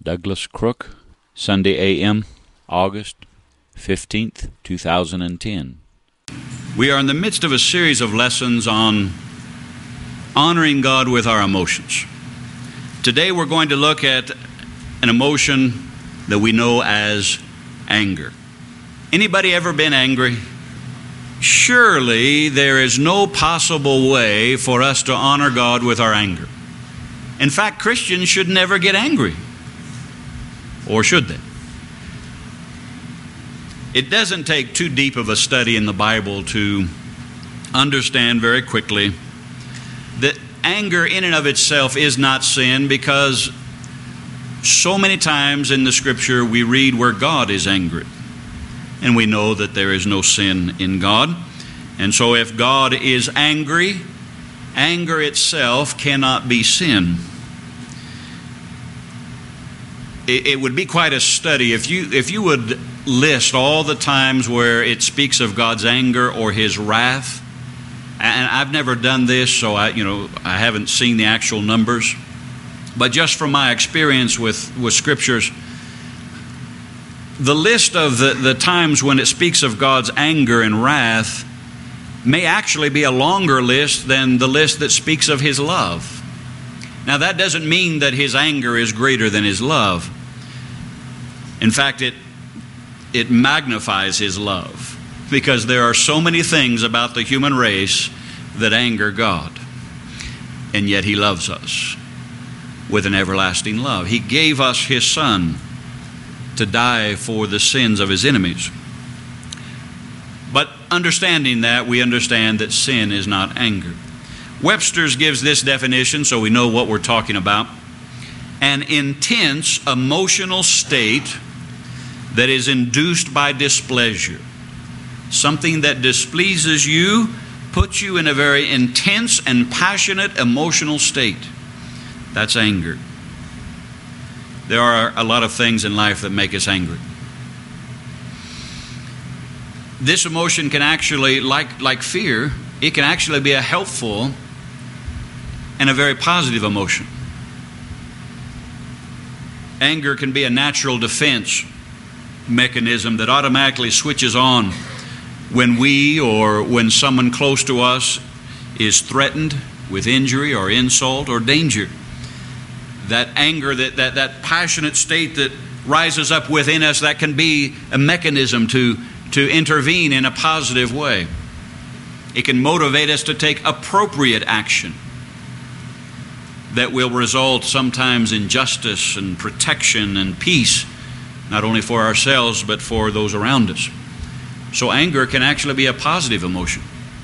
Douglas Crook, Sunday AM, August 15th, 2010. We are in the midst of a series of lessons on honoring God with our emotions. Today we're going to look at an emotion that we know as anger. Anybody ever been angry? Surely there is no possible way for us to honor God with our anger. In fact, Christians should never get angry. Or should they? It doesn't take too deep of a study in the Bible to understand very quickly that anger in and of itself is not sin, because so many times in the Scripture we read where God is angry. And we know that there is no sin in God. And so if God is angry, anger itself cannot be sin. It would be quite a study if you would list all the times where it speaks of God's anger or His wrath. And I've never done this, so I haven't seen the actual numbers. But just from my experience with Scriptures, the list of the times when it speaks of God's anger and wrath may actually be a longer list than the list that speaks of His love. Now, that doesn't mean that His anger is greater than His love. In fact, it magnifies His love, because there are so many things about the human race that anger God, and yet He loves us with an everlasting love. He gave us His Son to die for the sins of His enemies. But understanding that, we understand that sin is not anger. Webster's gives this definition so we know what we're talking about: an intense emotional state that is induced by displeasure. Something that displeases you puts you in a very intense and passionate emotional state. That's anger. There are a lot of things in life that make us angry. This emotion can actually, like fear, it can actually be a helpful and a very positive emotion. Anger can be a natural defense mechanism that automatically switches on when we or when someone close to us is threatened with injury or insult or danger. That anger, that passionate state that rises up within us, that can be a mechanism to intervene in a positive way. It can motivate us to take appropriate action that will result sometimes in justice and protection and peace, not only for ourselves but for those around us. So anger can actually be a positive emotion.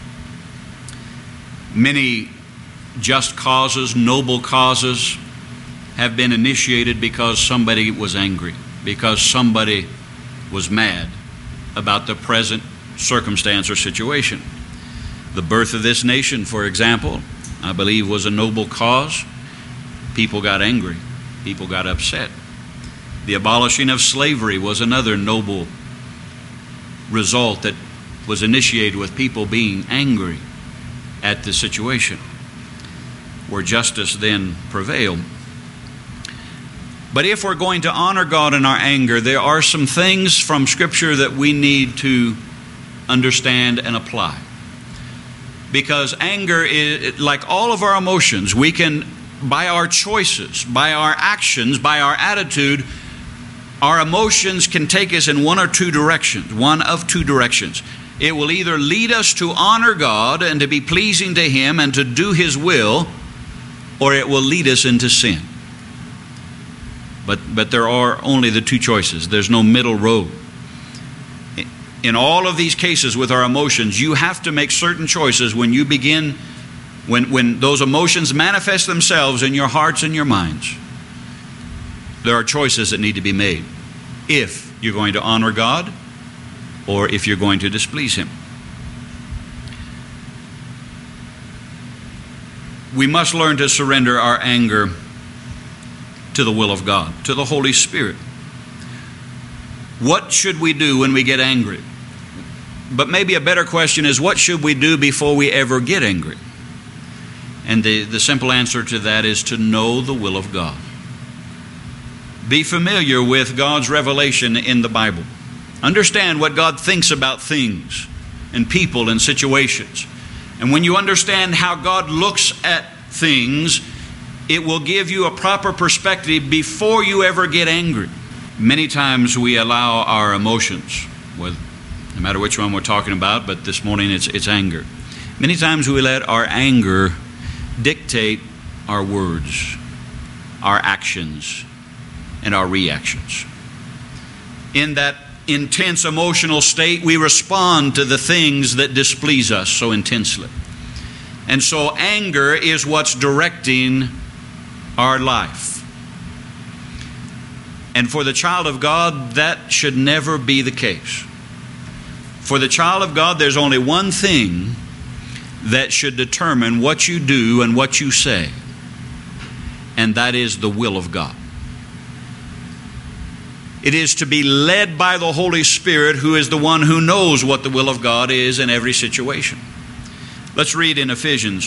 Many just causes, noble causes, have been initiated because somebody was angry, because somebody was mad about the present circumstance or situation. The birth of this nation, for example, I believe was a noble cause. People got angry. People got upset. The abolishing of slavery was another noble result that was initiated with people being angry at the situation, where justice then prevailed. But if we're going to honor God in our anger, there are some things from Scripture that we need to understand and apply. Because anger is, like all of our emotions, we can, by our choices, by our actions, by our attitude, our emotions can take us in one of two directions. It will either lead us to honor God and to be pleasing to Him and to do His will, or it will lead us into sin. But there are only the two choices. There's no middle road. In all of these cases with our emotions, you have to make certain choices when you begin, when those emotions manifest themselves in your hearts and your minds. There are choices that need to be made if you're going to honor God or if you're going to displease Him. We must learn to surrender our anger to the will of God, to the Holy Spirit. What should we do when we get angry? But maybe a better question is, what should we do before we ever get angry? And the simple answer to that is to know the will of God. Be familiar with God's revelation in the Bible. Understand what God thinks about things and people and situations. And when you understand how God looks at things, it will give you a proper perspective before you ever get angry. Many times we allow our emotions, no matter which one we're talking about, but this morning it's anger. Many times we let our anger dictate our words, our actions, and our reactions. In that intense emotional state, we respond to the things that displease us so intensely. And so anger is what's directing our life. And for the child of God, that should never be the case. For the child of God, there's only one thing that should determine what you do and what you say, and that is the will of God. It is to be led by the Holy Spirit, who is the one who knows what the will of God is in every situation. Let's read in Ephesians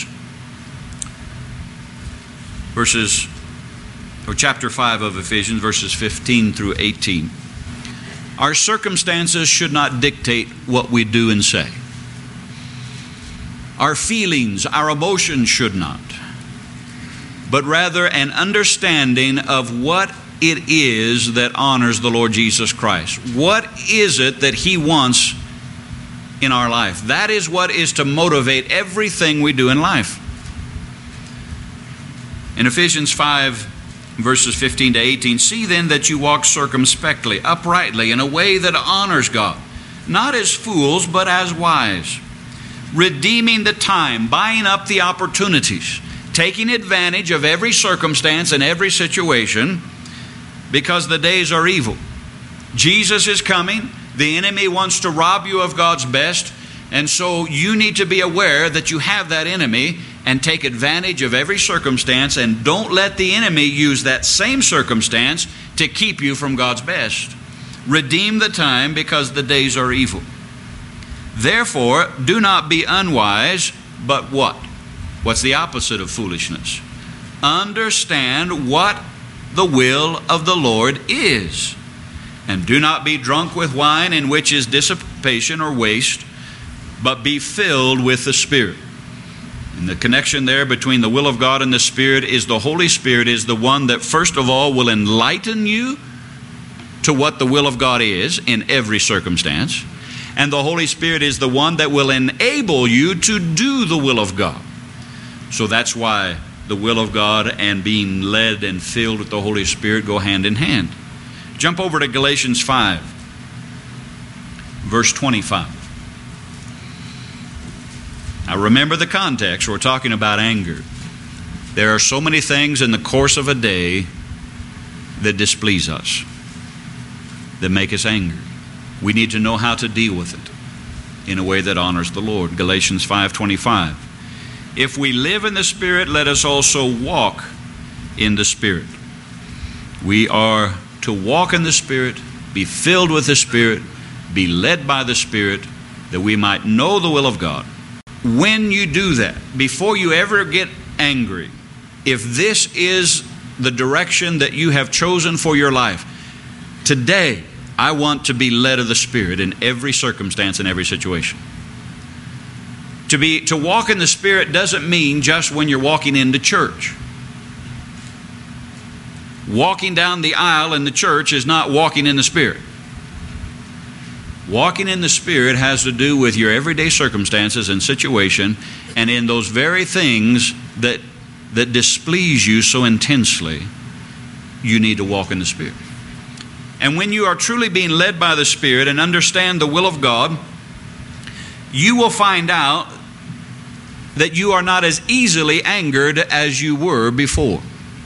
chapter 5 of Ephesians, verses 15 through 18. Our circumstances should not dictate what we do and say. Our feelings, our emotions should not. But rather an understanding of what it is that honors the Lord Jesus Christ. What is it that He wants in our life? That is what is to motivate everything we do in life. In Ephesians 5, verses 15 to 18, see then that you walk circumspectly, uprightly, in a way that honors God, not as fools, but as wise, redeeming the time, buying up the opportunities, taking advantage of every circumstance and every situation, because the days are evil. Jesus is coming. The enemy wants to rob you of God's best, and so you need to be aware that you have that enemy and take advantage of every circumstance, and don't let the enemy use that same circumstance to keep you from God's best. Redeem the time, because the days are evil. Therefore, do not be unwise, but what? What's the opposite of foolishness? Understand what the will of the Lord is. And do not be drunk with wine, in which is dissipation or waste, but be filled with the Spirit. And the connection there between the will of God and the Spirit is the Holy Spirit is the one that first of all will enlighten you to what the will of God is in every circumstance. And the Holy Spirit is the one that will enable you to do the will of God. So that's why the will of God and being led and filled with the Holy Spirit go hand in hand. Jump over to Galatians 5, verse 25. Now remember the context. We're talking about anger. There are so many things in the course of a day that displease us, that make us angry. We need to know how to deal with it in a way that honors the Lord. Galatians 5:25. If we live in the Spirit, let us also walk in the Spirit. We are to walk in the Spirit, be filled with the Spirit, be led by the Spirit, that we might know the will of God. When you do that, before you ever get angry, if this is the direction that you have chosen for your life, today I want to be led of the Spirit in every circumstance and every situation. To walk in the Spirit doesn't mean just when you're walking into church. Walking down the aisle in the church is not walking in the Spirit. Walking in the Spirit has to do with your everyday circumstances and situation, and in those very things that displease you so intensely, you need to walk in the Spirit. And when you are truly being led by the Spirit and understand the will of God, you will find out that you are not as easily angered as you were before.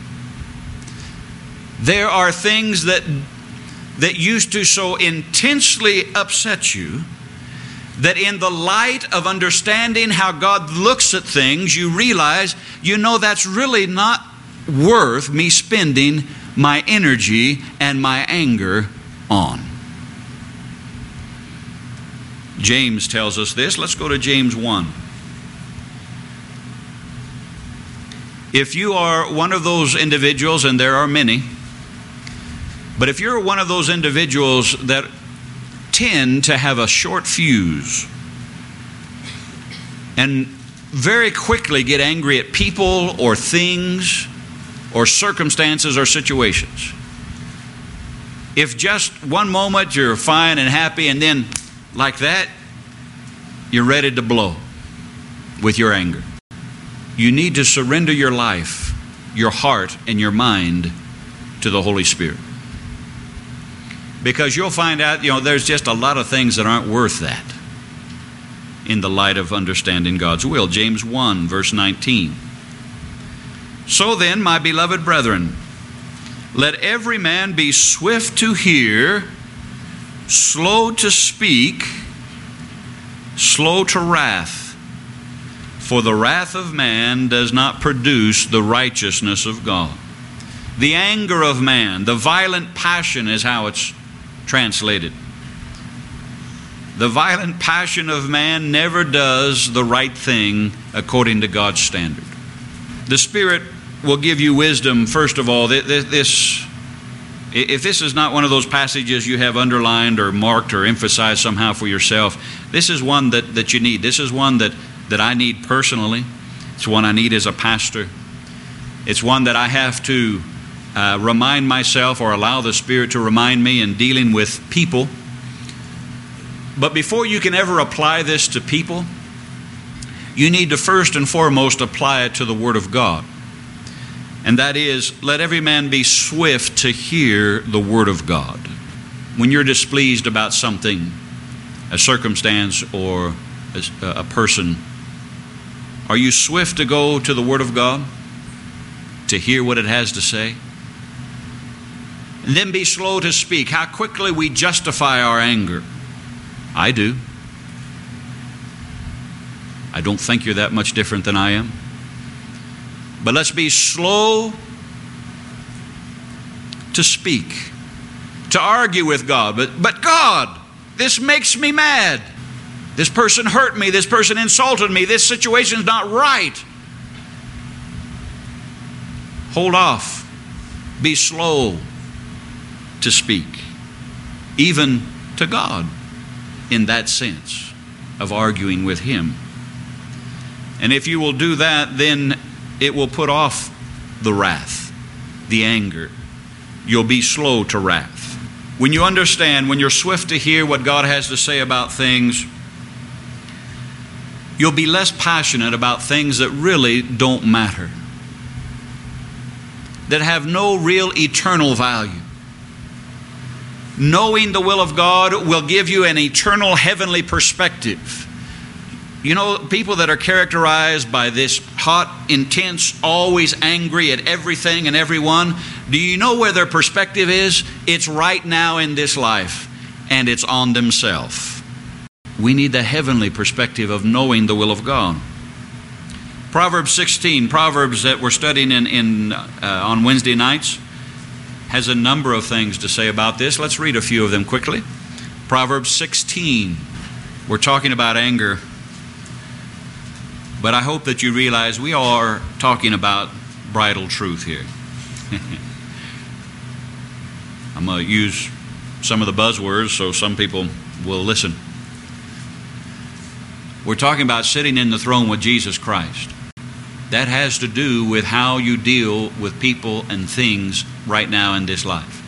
There are things that used to so intensely upset you that in the light of understanding how God looks at things, you realize, that's really not worth me spending my energy and my anger on. James tells us this. Let's go to James 1. If you are one of those individuals, and there are many, But if you're one of those individuals that tend to have a short fuse and very quickly get angry at people or things or circumstances or situations, if just one moment you're fine and happy and then like that, you're ready to blow with your anger. You need to surrender your life, your heart, and your mind to the Holy Spirit. Because you'll find out, there's just a lot of things that aren't worth that in the light of understanding God's will. James 1, verse 19. So then, my beloved brethren, let every man be swift to hear, slow to speak, slow to wrath. For the wrath of man does not produce the righteousness of God. The anger of man, the violent passion is how it's translated. The violent passion of man never does the right thing according to God's standard. The Spirit will give you wisdom, first of all. If this is not one of those passages you have underlined or marked or emphasized somehow for yourself, this is one that you need. This is one that I need personally. It's one I need as a pastor. It's one that I have to remind myself or allow the Spirit to remind me in dealing with people. But before you can ever apply this to people, you need to first and foremost apply it to the Word of God. And that is, let every man be swift to hear the Word of God. When you're displeased about something, a circumstance or a person, are you swift to go to the Word of God to hear what it has to say? And then be slow to speak. How quickly we justify our anger. I do. I don't think you're that much different than I am. But let's be slow to speak, to argue with God. But God, this makes me mad. This person hurt me. This person insulted me. This situation's not right. Hold off. Be slow to speak, even to God, in that sense of arguing with Him. And if you will do that, then it will put off the wrath, the anger. You'll be slow to wrath. When you understand, when you're swift to hear what God has to say about things, you'll be less passionate about things that really don't matter, that have no real eternal value. Knowing the will of God will give you an eternal heavenly perspective. You know, people that are characterized by this hot, intense, always angry at everything and everyone, do you know where their perspective is? It's right now in this life, and it's on themselves. We need the heavenly perspective of knowing the will of God. Proverbs 16, Proverbs that we're studying on Wednesday nights, has a number of things to say about this. Let's read a few of them quickly. Proverbs 16. We're talking about anger. But I hope that you realize we are talking about bridal truth here. I'm going to use some of the buzzwords so some people will listen. We're talking about sitting in the throne with Jesus Christ. That has to do with how you deal with people and things right now in this life.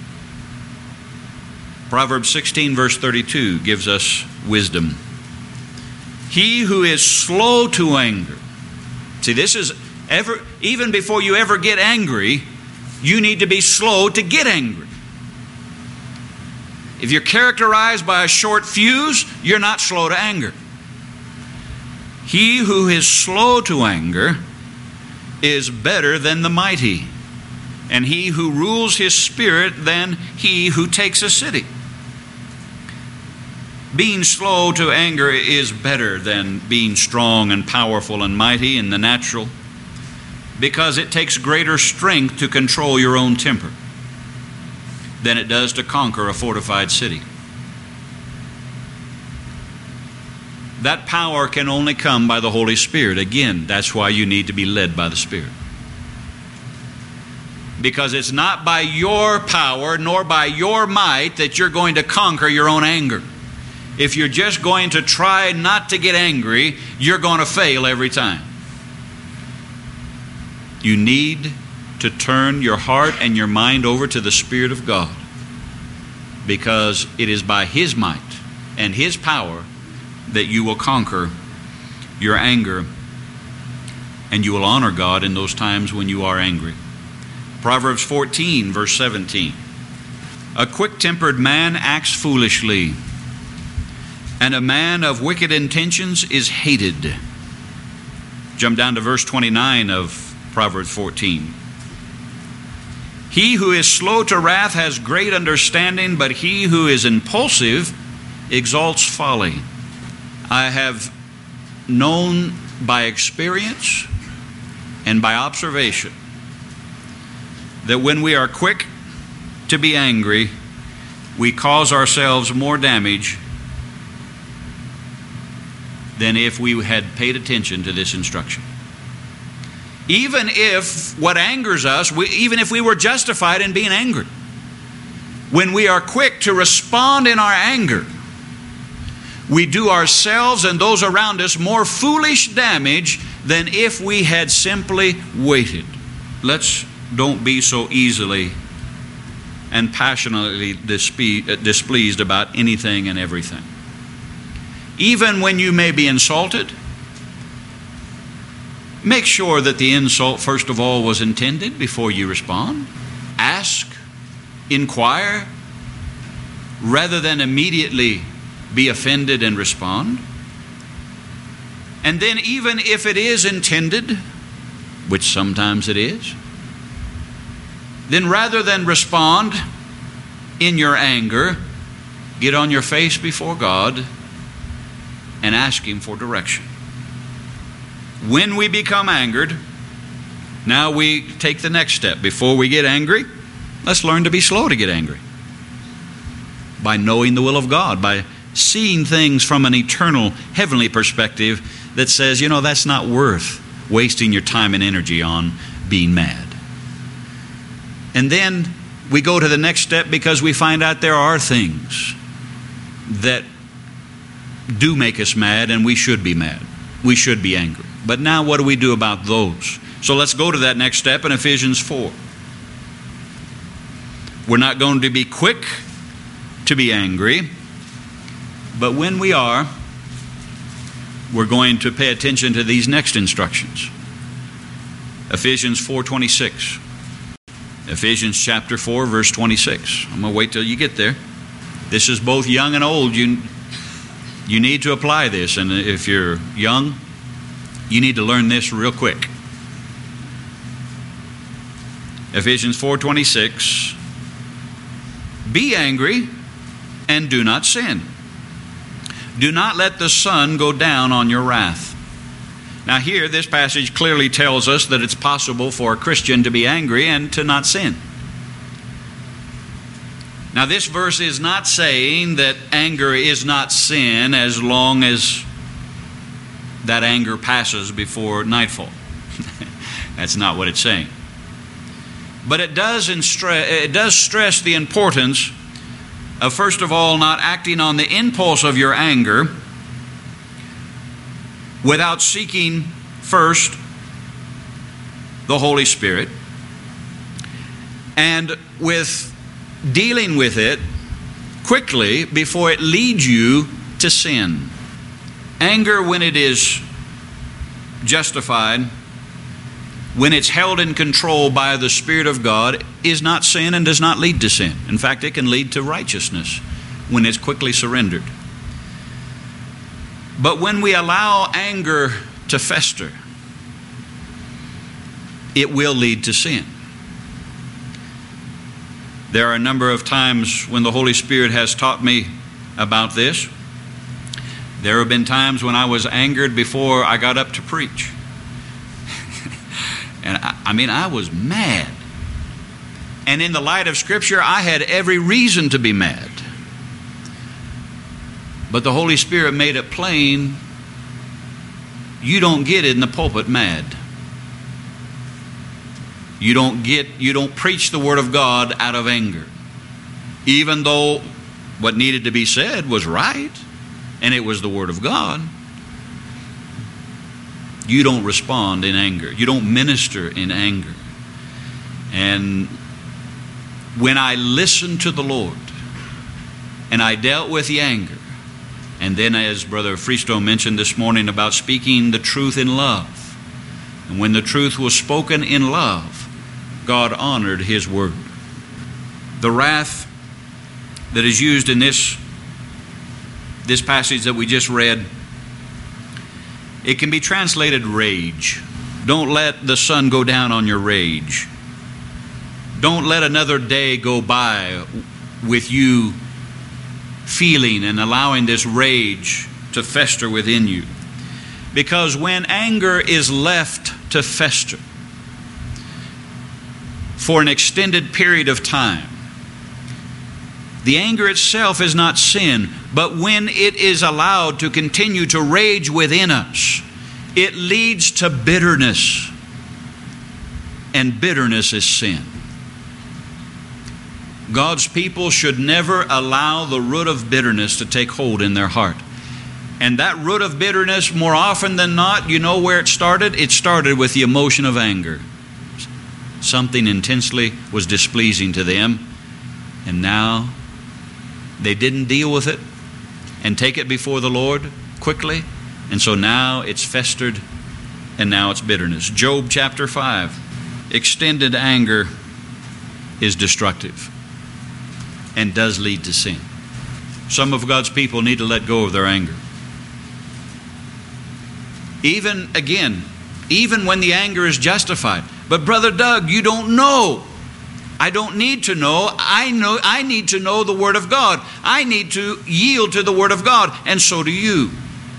Proverbs 16 verse 32 gives us wisdom. He who is slow to anger. See, this is even before you ever get angry, you need to be slow to get angry. If you're characterized by a short fuse, you're not slow to anger. He who is slow to anger is better than the mighty, and he who rules his spirit than he who takes a city. Being slow to anger is better than being strong and powerful and mighty in the natural, because it takes greater strength to control your own temper than it does to conquer a fortified city. That power can only come by the Holy Spirit. Again, that's why you need to be led by the Spirit. Because it's not by your power nor by your might that you're going to conquer your own anger. If you're just going to try not to get angry, you're going to fail every time. You need to turn your heart and your mind over to the Spirit of God, because it is by His might and His power that you will conquer your anger, and you will honor God in those times when you are angry. Proverbs 14, verse 17. A quick-tempered man acts foolishly, and a man of wicked intentions is hated. Jump down to verse 29 of Proverbs 14. He who is slow to wrath has great understanding, but he who is impulsive exalts folly. I have known by experience and by observation that when we are quick to be angry, we cause ourselves more damage than if we had paid attention to this instruction. Even if what angers us, even if we were justified in being angry, when we are quick to respond in our anger, we do ourselves and those around us more foolish damage than if we had simply waited. Don't be so easily and passionately displeased about anything and everything. Even when you may be insulted, make sure that the insult, first of all, was intended before you respond. Ask, inquire, rather than immediately be offended and respond. And then even if it is intended, which sometimes it is, then rather than respond in your anger, get on your face before God and ask Him for direction. When we become angered, now we take the next step. Before we get angry, let's learn to be slow to get angry. By knowing the will of God, by seeing things from an eternal, heavenly perspective that says, that's not worth wasting your time and energy on being mad. And then we go to the next step because we find out there are things that do make us mad, and we should be mad. We should be angry. But now what do we do about those? So let's go to that next step in Ephesians 4. We're not going to be quick to be angry, but when we are, we're going to pay attention to these next instructions. Ephesians 4:26. Ephesians chapter 4, verse 26. I'm going to wait till you get there. This is both young and old. You need to apply this. And if you're young, you need to learn this real quick. Ephesians 4:26. Be angry and do not sin. Do not let the sun go down on your wrath. Now here, this passage clearly tells us that it's possible for a Christian to be angry and to not sin. Now this verse is not saying that anger is not sin as long as that anger passes before nightfall. That's not what it's saying. But it does stress the importance of, first of all, not acting on the impulse of your anger without seeking first the Holy Spirit, and with dealing with it quickly before it leads you to sin. Anger, when it is justified, when it's held in control by the Spirit of God, is not sin and does not lead to sin. In fact, it can lead to righteousness when it's quickly surrendered. But when we allow anger to fester, it will lead to sin. There are a number of times when the Holy Spirit has taught me about this. There have been times when I was angered before I got up to preach. And I was mad. And in the light of Scripture, I had every reason to be mad. But the Holy Spirit made it plain, you don't get in the pulpit mad. You don't preach the Word of God out of anger. Even though what needed to be said was right, and it was the Word of God, you don't respond in anger. You don't minister in anger. And when I listened to the Lord, and I dealt with the anger, and then as Brother Freestone mentioned this morning about speaking the truth in love, and when the truth was spoken in love, God honored His word. The wrath that is used in this passage that we just read, it can be translated rage. Don't let the sun go down on your rage. Don't let another day go by with you feeling and allowing this rage to fester within you. Because when anger is left to fester for an extended period of time, the anger itself is not sin, but when it is allowed to continue to rage within us, it leads to bitterness, and bitterness is sin. God's people should never allow the root of bitterness to take hold in their heart. And that root of bitterness, more often than not, you know where it started? It started with the emotion of anger. Something intensely was displeasing to them, and now they didn't deal with it and take it before the Lord quickly, and so now it's festered, and now it's bitterness. Job chapter 5. Extended anger is destructive and does lead to sin. Some of God's people need to let go of their anger. Even when the anger is justified. But Brother Doug, you don't know. I don't need to know. I need to know the Word of God. I need to yield to the Word of God, and so do you.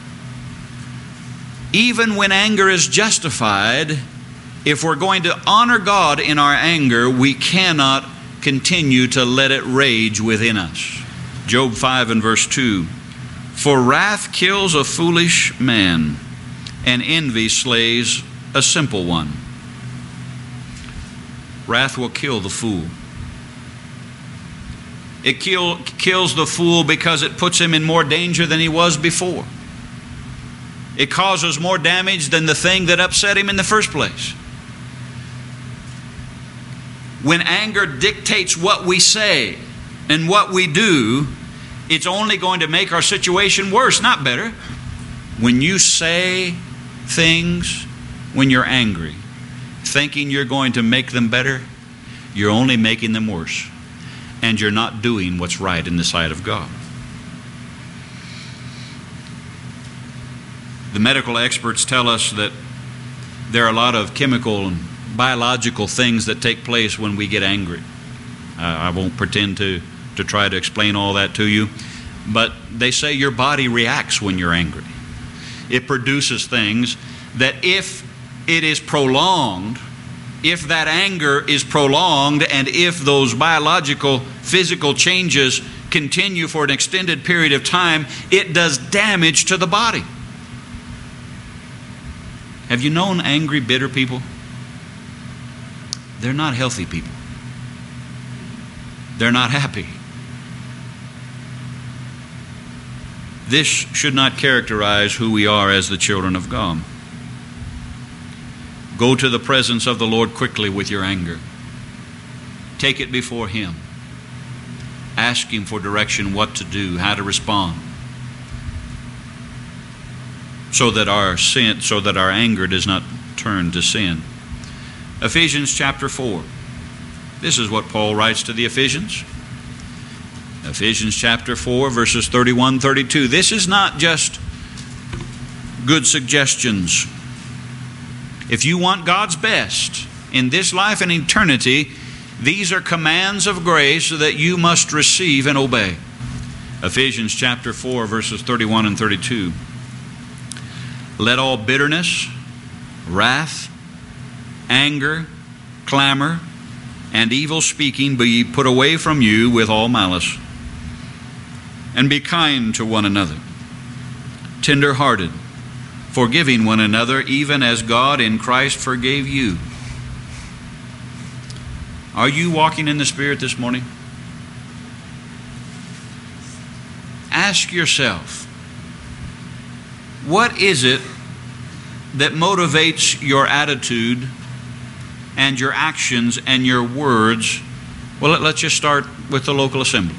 Even when anger is justified, if we're going to honor God in our anger, we cannot continue to let it rage within us. Job 5 and verse 2. For wrath kills a foolish man, and envy slays a simple one. Wrath will kill the fool. It kills the fool because it puts him in more danger than he was before. It causes more damage than the thing that upset him in the first place. When anger dictates what we say and what we do, it's only going to make our situation worse, not better. When you say things when you're angry, thinking you're going to make them better, you're only making them worse. And you're not doing what's right in the sight of God. The medical experts tell us that there are a lot of chemical and biological things that take place when we get angry. I won't pretend to try to explain all that to you, but they say your body reacts when you're angry. It produces things that if it is prolonged, if that anger is prolonged, and if those biological, physical changes continue for an extended period of time, it does damage to the body. Have you known angry, bitter people? They're not healthy people. They're not happy. This should not characterize who we are as the children of God. Go to the presence of the Lord quickly with your anger. Take it before Him. Ask Him for direction, what to do, how to respond, so that our anger does not turn to sin. Ephesians chapter 4. This is what Paul writes to the Ephesians. Ephesians chapter 4, verses 31, 32. This is not just good suggestions. If you want God's best in this life and eternity, these are commands of grace that you must receive and obey. Ephesians chapter 4, verses 31 and 32. Let all bitterness, wrath, anger, clamor, and evil speaking be put away from you with all malice. And be kind to one another, tender-hearted, forgiving one another, even as God in Christ forgave you. Are you walking in the Spirit this morning? Ask yourself, what is it that motivates your attitude and your actions and your words? Well, let's just start with the local assembly.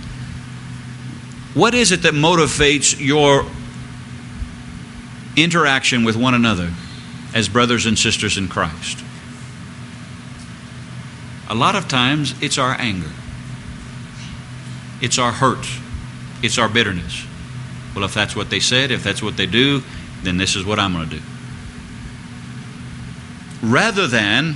What is it that motivates your interaction with one another as brothers and sisters in Christ? A lot of times it's our anger. It's our hurt. It's our bitterness. Well, if that's what they said, if that's what they do, then this is what I'm going to do. Rather than,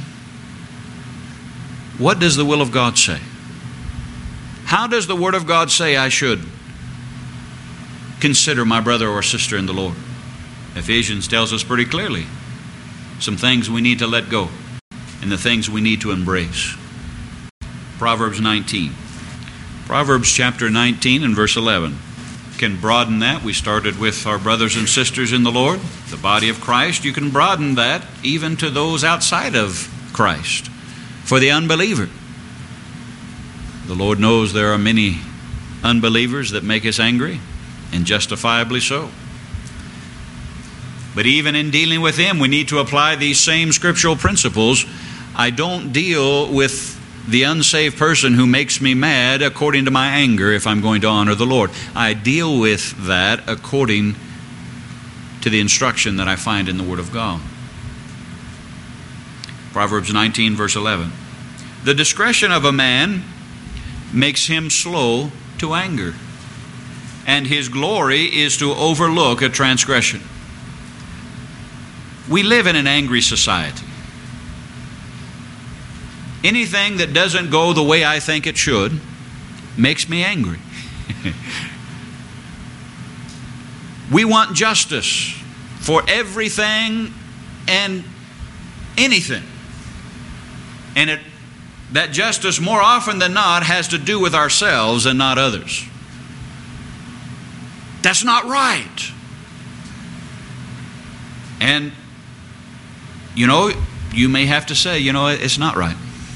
what does the will of God say? How does the Word of God say I should consider my brother or sister in the Lord? Ephesians tells us pretty clearly some things we need to let go and the things we need to embrace. Proverbs 19. Proverbs chapter 19 and verse 11. Can broaden that. We started with our brothers and sisters in the Lord, the body of Christ. You can broaden that even to those outside of Christ. For the unbeliever, the Lord knows there are many unbelievers that make us angry, and justifiably so. But even in dealing with them, we need to apply these same scriptural principles. I don't deal with the unsaved person who makes me mad according to my anger if I'm going to honor the Lord. I deal with that according to the instruction that I find in the Word of God. Proverbs 19 verse 11. The discretion of a man makes him slow to anger, and his glory is to overlook a transgression. We live in an angry society. Anything that doesn't go the way I think it should makes me angry. We want justice for everything and anything. And that justice more often than not has to do with ourselves and not others. That's not right. And, you may have to say, it's not right.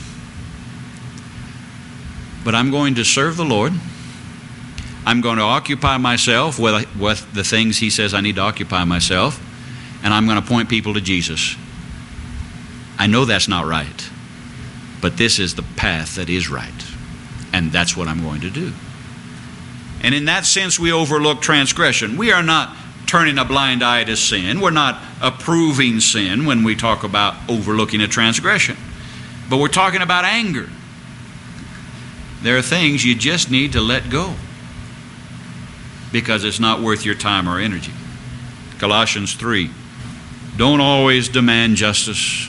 But I'm going to serve the Lord. I'm going to occupy myself with the things He says I need to occupy myself. And I'm going to point people to Jesus. I know that's not right. But this is the path that is right. And that's what I'm going to do. And in that sense, we overlook transgression. We are not turning a blind eye to sin. We're not approving sin when we talk about overlooking a transgression. But we're talking about anger. There are things you just need to let go because it's not worth your time or energy. Colossians 3. Don't always demand justice.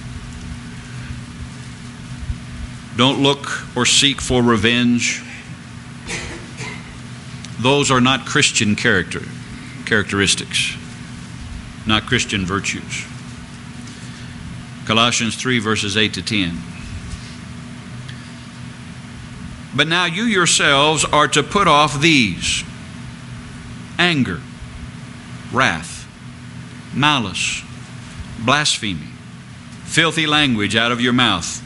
Don't look or seek for revenge. Those are not Christian characteristics, not Christian virtues. Colossians 3 verses 8 to 10. But now you yourselves are to put off these: anger, wrath, malice, blasphemy, filthy language out of your mouth.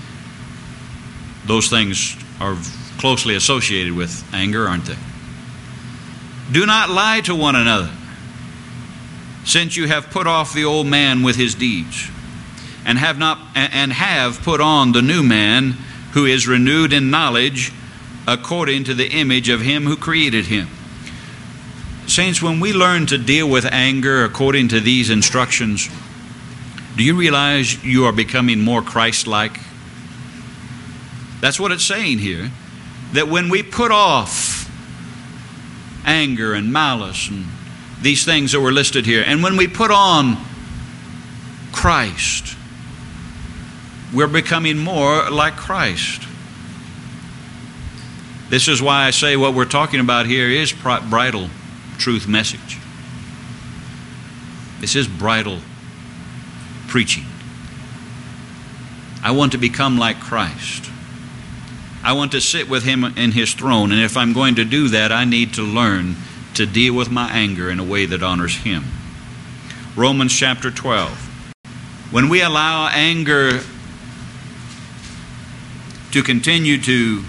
Those things are closely associated with anger, aren't they? Do not lie to one another, since you have put off the old man with his deeds, and have put on the new man, who is renewed in knowledge according to the image of Him who created him. Saints, when we learn to deal with anger according to these instructions, do you realize you are becoming more Christ-like? That's what it's saying here. That when we put off anger and malice and these things that were listed here, and when we put on Christ, we're becoming more like Christ. This is why I say what we're talking about here is bridal truth message. This is bridal preaching. I want to become like Christ. I want to sit with Him in His throne, and if I'm going to do that, I need to learn to deal with my anger in a way that honors Him. Romans chapter 12. When we allow anger to continue to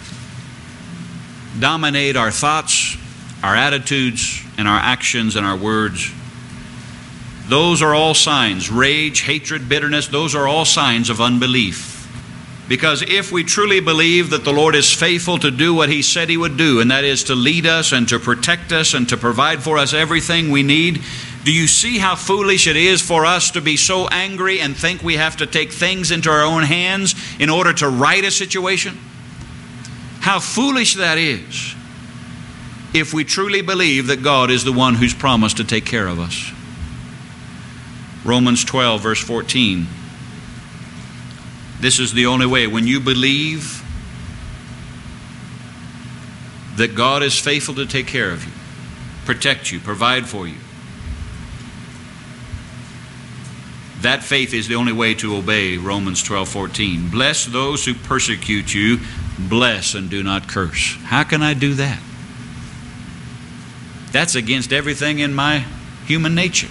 dominate our thoughts, our attitudes, and our actions and our words. Those are all signs. Rage, hatred, bitterness, those are all signs of unbelief. Because if we truly believe that the Lord is faithful to do what He said He would do, and that is to lead us and to protect us and to provide for us everything we need, do you see how foolish it is for us to be so angry and think we have to take things into our own hands in order to right a situation? How foolish that is if we truly believe that God is the one who's promised to take care of us. Romans 12, verse 14. This is the only way. When you believe that God is faithful to take care of you, protect you, provide for you, that faith is the only way to obey Romans 12:14. Bless those who persecute you, bless and do not curse. How can I do that? That's against everything in my human nature.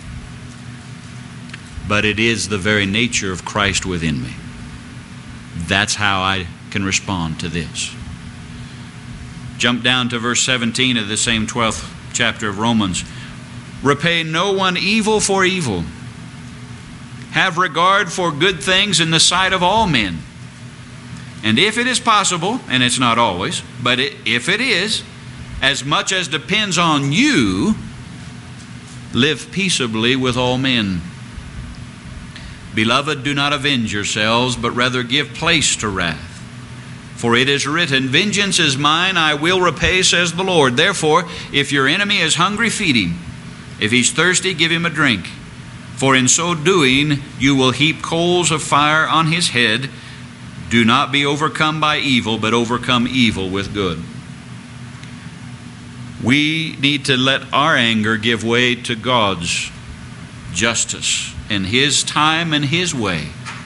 But it is the very nature of Christ within me. That's how I can respond to this. Jump down to verse 17 of the same 12th chapter of Romans. Repay no one evil for evil. Have regard for good things in the sight of all men. And if it is possible, and it's not always, but if it is, as much as depends on you, live peaceably with all men. Beloved, do not avenge yourselves, but rather give place to wrath. For it is written, vengeance is mine, I will repay, says the Lord. Therefore, if your enemy is hungry, feed him. If he's thirsty, give him a drink. For in so doing, you will heap coals of fire on his head. Do not be overcome by evil, but overcome evil with good. We need to let our anger give way to God's justice in His time and His way.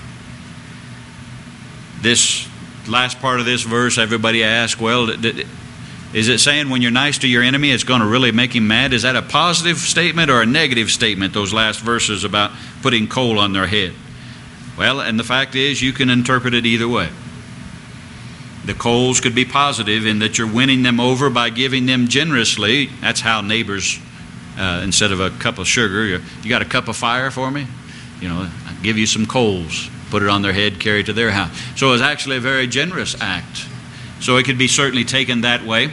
This last part of this verse, everybody asks, well, is it saying when you're nice to your enemy, it's going to really make him mad? Is that a positive statement or a negative statement, those last verses about putting coal on their head? Well, and the fact is, you can interpret it either way. The coals could be positive in that you're winning them over by giving them generously. That's how neighbors, instead of a cup of sugar, you got a cup of fire for me? You know, I'll give you some coals. Put it on their head, carry it to their house. So it's actually a very generous act. So it could be certainly taken that way.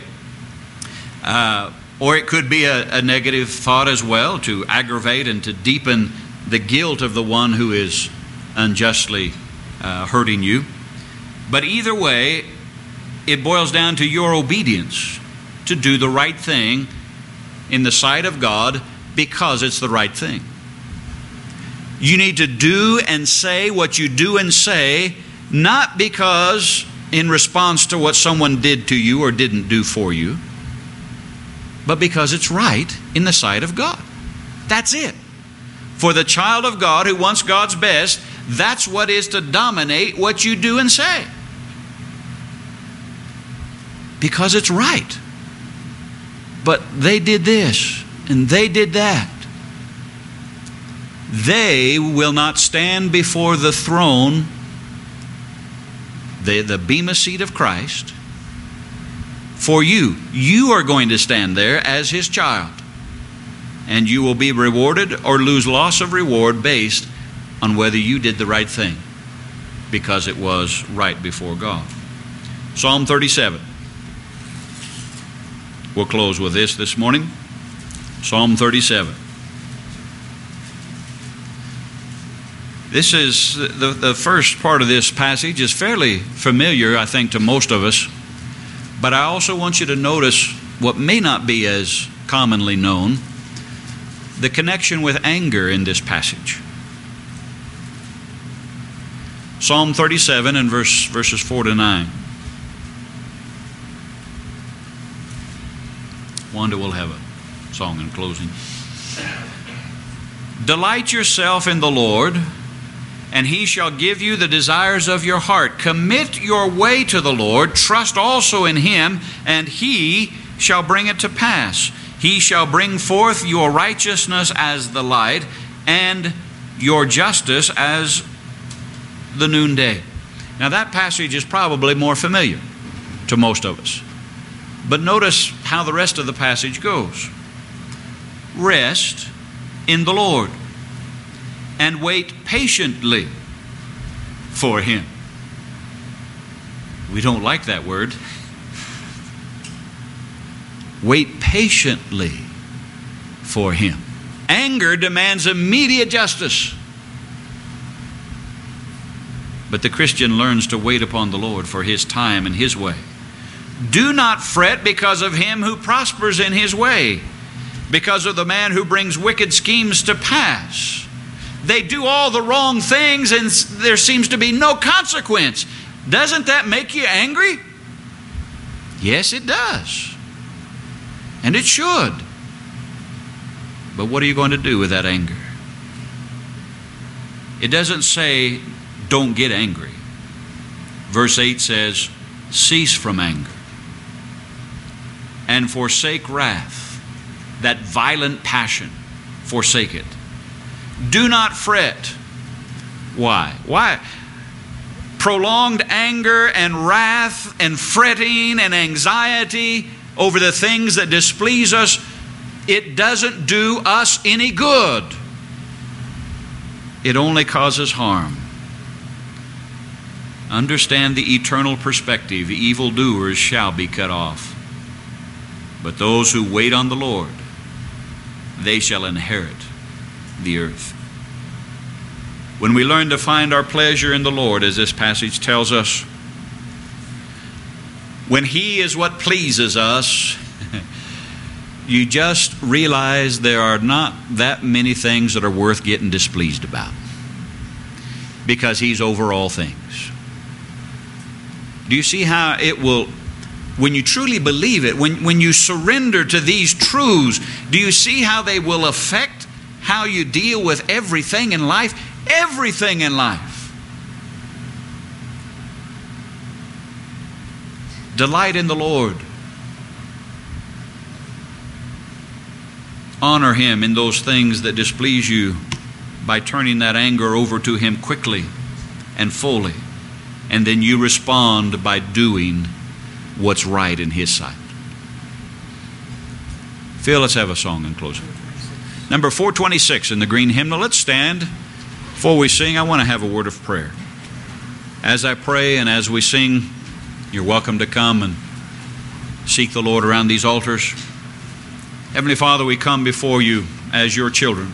Or it could be a negative thought as well, to aggravate and to deepen the guilt of the one who is unjustly hurting you. But either way, it boils down to your obedience to do the right thing in the sight of God because it's the right thing. You need to do and say what you do and say, not because in response to what someone did to you or didn't do for you, but because it's right in the sight of God. That's it. For the child of God who wants God's best, that's what is to dominate what you do and say. Because it's right. But they did this and they did that. They will not stand before the throne, the bema seat of Christ, for you. You are going to stand there as His child. And you will be rewarded or lose loss of reward based on whether you did the right thing, because it was right before God. Psalm 37. We'll close with this morning. Psalm 37. This is the first part of this passage is fairly familiar, I think, to most of us. But I also want you to notice what may not be as commonly known, the connection with anger in this passage. Psalm 37 and verses 4 to 9. Wanda will have a song in closing. Delight yourself in the Lord, and He shall give you the desires of your heart. Commit your way to the Lord. Trust also in Him, and He shall bring it to pass. He shall bring forth your righteousness as the light, and your justice as the noonday. Now that passage is probably more familiar to most of us. But notice how the rest of the passage goes. Rest in the Lord and wait patiently for Him. We don't like that word. Wait patiently for Him. Anger demands immediate justice. But the Christian learns to wait upon the Lord for His time and His way. Do not fret because of him who prospers in his way, because of the man who brings wicked schemes to pass. They do all the wrong things and there seems to be no consequence. Doesn't that make you angry? Yes, it does. And it should. But what are you going to do with that anger? It doesn't say, don't get angry. Verse 8 says, cease from anger and forsake wrath, that violent passion, forsake it. Do not fret. Why? Why? Prolonged anger and wrath and fretting and anxiety over the things that displease us, it doesn't do us any good. It only causes harm. Understand the eternal perspective. Evildoers shall be cut off. But those who wait on the Lord, they shall inherit the earth. When we learn to find our pleasure in the Lord, as this passage tells us, when He is what pleases us, you just realize there are not that many things that are worth getting displeased about, because He's over all things. Do you see how it will, when you truly believe it, when you surrender to these truths, do you see how they will affect how you deal with everything in life? Everything in life. Delight in the Lord. Honor Him in those things that displease you by turning that anger over to Him quickly and fully. And then you respond by doing what's right in His sight. Phil, let's have a song in closing. Number 426 in the green hymnal. Let's stand. Before we sing, I want to have a word of prayer. As I pray and as we sing, you're welcome to come and seek the Lord around these altars. Heavenly Father, we come before You as Your children.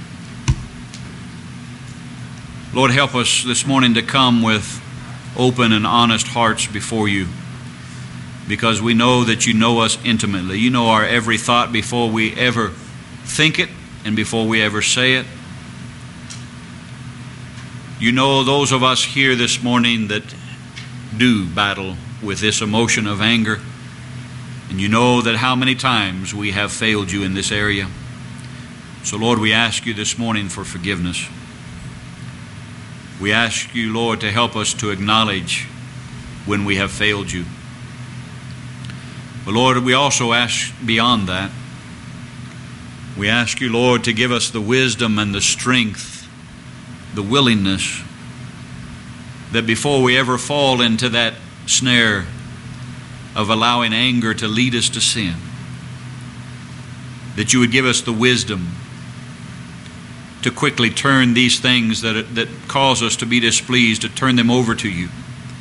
Lord, help us this morning to come with open and honest hearts before You, because we know that You know us intimately. You know our every thought before we ever think it and before we ever say it. You know those of us here this morning that do battle with this emotion of anger, and You know that how many times we have failed You in this area. So Lord, we ask You this morning for forgiveness. We ask You, Lord, to help us to acknowledge when we have failed You. But Lord, we also ask beyond that. We ask You, Lord, to give us the wisdom and the strength, the willingness, that before we ever fall into that snare of allowing anger to lead us to sin, that You would give us the wisdom to quickly turn these things that cause us to be displeased, to turn them over to You.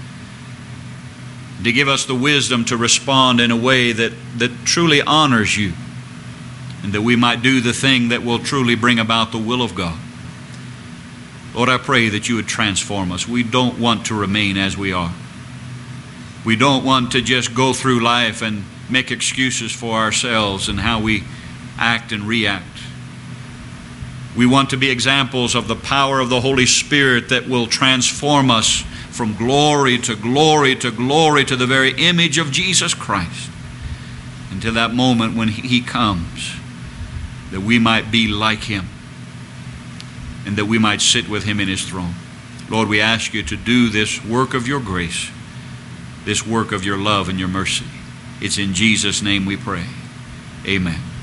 To give us the wisdom to respond in a way that truly honors You, and that we might do the thing that will truly bring about the will of God. Lord, I pray that You would transform us. We don't want to remain as we are. We don't want to just go through life and make excuses for ourselves and how we act and react. We want to be examples of the power of the Holy Spirit that will transform us from glory to glory to glory to the very image of Jesus Christ, until that moment when He comes, that we might be like Him and that we might sit with Him in His throne. Lord, we ask You to do this work of Your grace, this work of Your love and Your mercy. It's in Jesus' name we pray. Amen.